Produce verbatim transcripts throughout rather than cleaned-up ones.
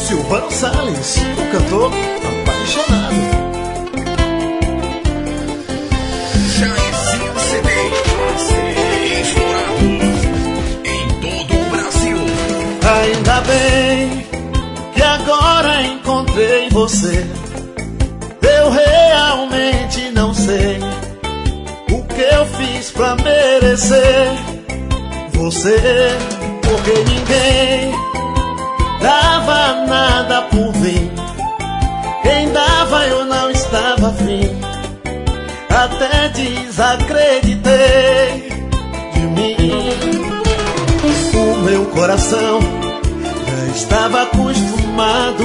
Silvano Salles, o cantor apaixonado. Já esse C D a ser explorado em todo o Brasil. Ainda bem que agora encontrei você. Eu realmente não sei o que eu fiz pra merecer você, porque ninguém dava nada por mim. Quem dava eu não estava afim. Até desacreditei de mim. O meu coração já estava acostumado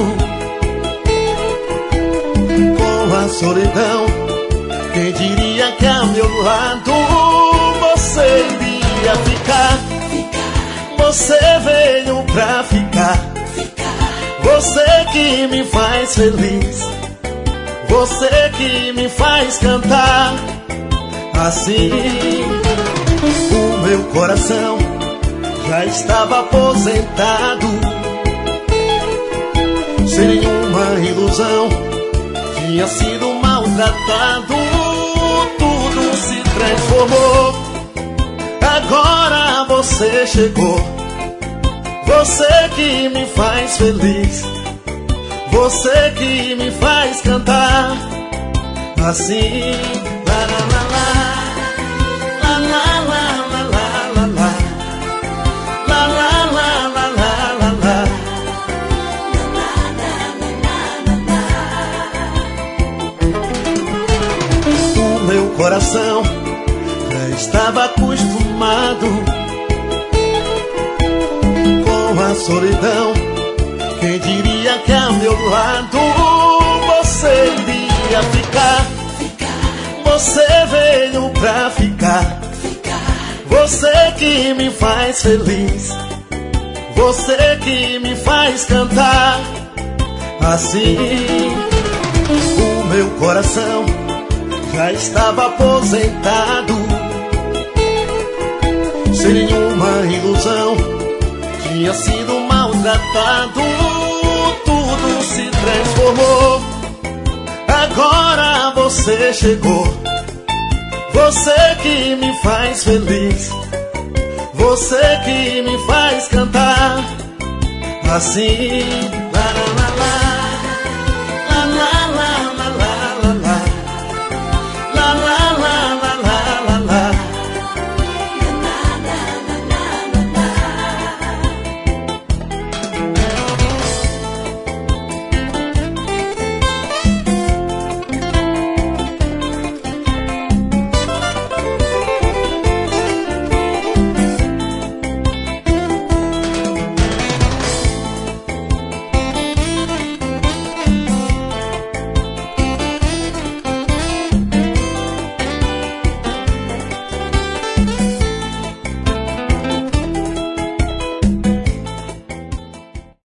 com a solidão. Quem diria que ao meu lado você iria ficar? Você veio pra ficar. Você que me faz feliz. Você que me faz cantar. Assim o meu coração já estava aposentado, sem nenhuma ilusão. Tinha sido maltratado. Tudo se transformou. Agora você chegou. Você que me faz feliz. Você que me faz cantar. Assim, la la la la, la la la la la la, la la la la la la, la. O meu coração já estava acostumado com a solidão. Quem diria que ao meu lado você iria ficar? Você veio pra ficar. Você que me faz feliz. Você que me faz cantar. Assim o meu coração já estava aposentado, sem nenhuma ilusão. Tinha sido maltratado. Tudo se transformou. Agora você chegou. Você que me faz feliz. Você que me faz cantar. Assim